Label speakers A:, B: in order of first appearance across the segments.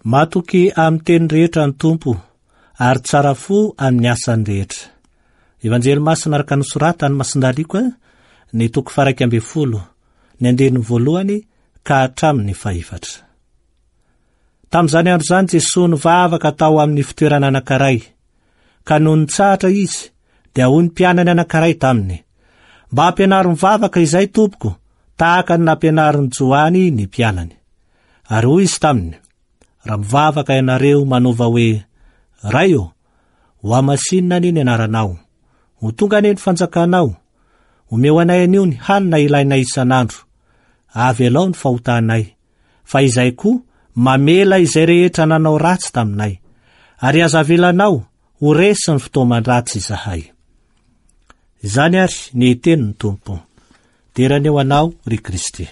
A: Matoky amin'ny teny rehetra ny tompo ary tsara fo amin'ny asany rehetra. Evanjely masina araka nosorata ny masindaliko ny 1:12 ny andeny voalohany ka hatramin'ny 4. Tamin'izany andro izany Jesosy nivavaka tao amin'ny fitoerana anankiray, ka noho nitsahatra izy dia hoy ny mpianany anankiray taminy, mba hampianary mivavaka izay tompoko tahaka ny nampianariny Johany ny mpianany. Ary hoy izy taminy, raha mivavaka ianareo manova hoe, ray ho amasinina ny anaranao, ho tonga any ny fanjakanao, omeo anay anio ny hanina ilainay isanandro, avy alao ny fahotanay, fa izay koa mamela izay rehetra nanao ratsy taminay, ary azavelanao ho resy ny fotoaman-dratsy izahay. Izany ary ny tenin'ny Tompo. Terany eo anao ry Kristy.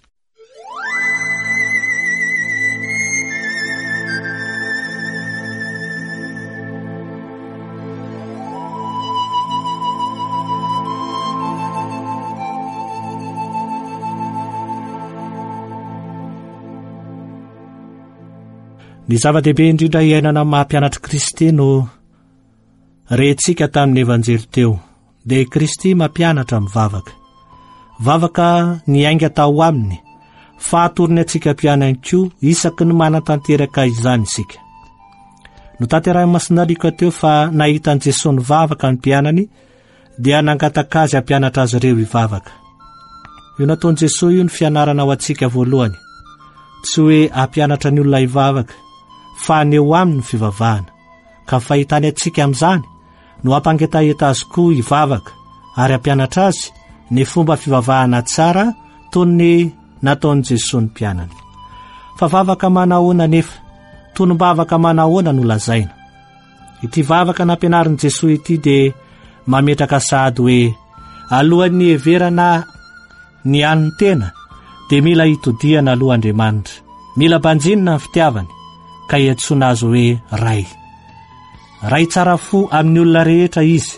A: Ny zava-dehibe indrindra iainana mampianatry Kristy no rehentsika tamin'ny evanjely teo, dia Kristy mampianatra mivavaka. Vavaka ny ainga tao aminy, fahatorony atsika mpianany koa isaky ny manan-tanteraka izany isika. No tanterahy masindaliko teo fa nahitan' Jesosy nivavaka ny mpianany dia nangataka azy hampianatra azy ireo hivavaka. Io nataon'i Jesosy io ny fianarana ho antsika voalohany, tsy hoe hampianatra ny olona hivavaka, fa aneo aminy ny fivavahana, ka fahitany atsika amin'izany no hampangetaeta azy koa hivavaka ary hampianatra azy ny fomba fivavahana tsara toy ny nataon'i Jesosy ny mpianany. Fa vavaka manahoana nefa, tonom-bavaka manahoana no lazaina. Ity vavaka nampianarin'i Jesosy ity dia mametraka sahady hoe alohan'ny heverana ny an'ny tena dia mila hitodiana alohan'Andriamanitra, mila banjinina ny fitiavany, ka iantsoana azy hoe ray. Ray tsara fo amin'ny olona rehetra izy.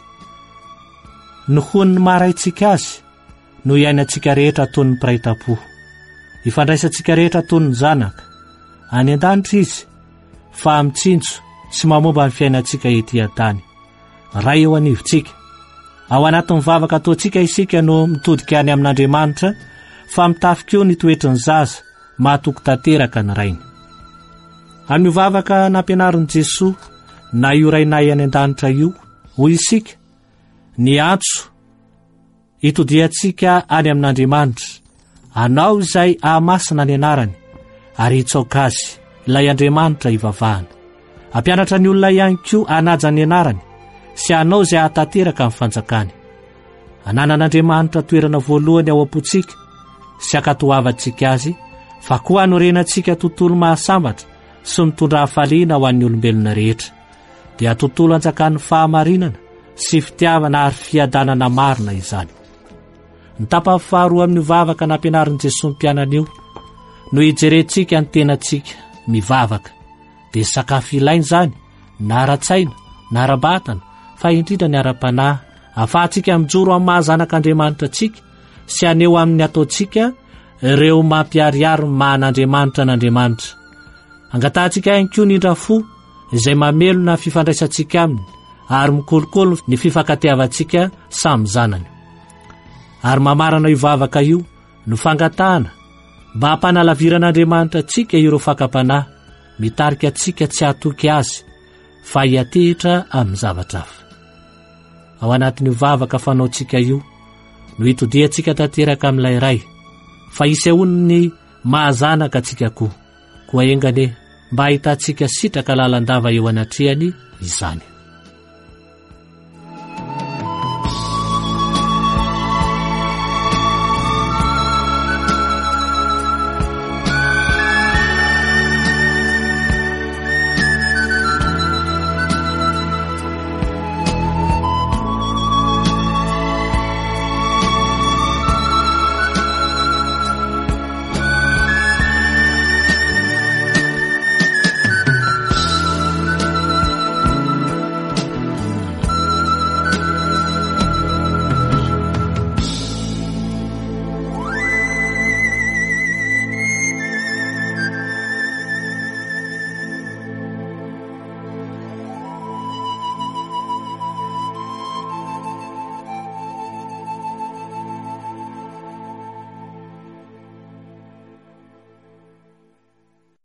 A: Nohon'ny maharaintsika azy no iainantsika rehetra toy ny mpiray-tam-po. Ifandraisantsika rehetra toy ny zanaka. Any an-danitra izy, fa mitsinjo sy mamomba ny fiainantsika ety an-tany. Ray eo anivontsika. Ao anatin'ny vavaka ataontsika isika no mitodika any amin'Andriamanitra, fa mitafika eo ny toetry ny zaza mahatoky tanteraka ny rainy. Amin'ny vavaka nampianarin'i Jesosy na io rainay any an-danitra io, hoy isika, ny antso hitodiantsika any amin'Andriamanitra, anao izay ahamasina ny anarany ary hitsaoka azy ilay Andriamanitra hivavahana. Hampianatra ny olona ihany koa hanaja ny anarany sy anao izay hahatanteraka amin'ny fanjakany. Ananan'Andriamanitra toerana voalohany ao am-pontsika sy hakatoavantsika azy, fa koa hanorenantsika tontolo mahasambatra sy mitondra hafaliana ho an'ny olombelona rehetra, dia tontolo hanjakan'ny fahamarinana sy fitiavana ary fiadanana marina izany. Ny tapany faharoa amin'ny vavaka nampianarin'i Jesosy ny mpianany io no hijerentsika ny tenantsika mivavaka, dia sakafo ilaina izany, na ara-tsaina, na ara-batana, fa indrindra ny ara-panahy, ahafahantsika mijoro amin'ny mahazanak'Andriamanitra antsika sy aneo amin'ny ataontsika ireo mampiariary mahan'Andriamanitra n'Andriamanitra. Angatantsika ihany koa ny indrafo izay mamelona fifandraisantsika aminy ary mikolokolo ny fifankatiavantsika samy zanany. Ary mamarana io vavaka io no fangatahana mba hampanalaviran'Andriamanitra antsika ireo fakapanahy, mitarika antsika tsy hatoky azy fa hiatehitra amin'ny zavatra hafa. Ao anatin'io vavaka fanaontsika io no hitodiantsika tanteraka amin'ilay ray, fa isehon'ny mahazanaka antsika koa engane mba hitantsika sitraka lalandava eo anatrehany izany.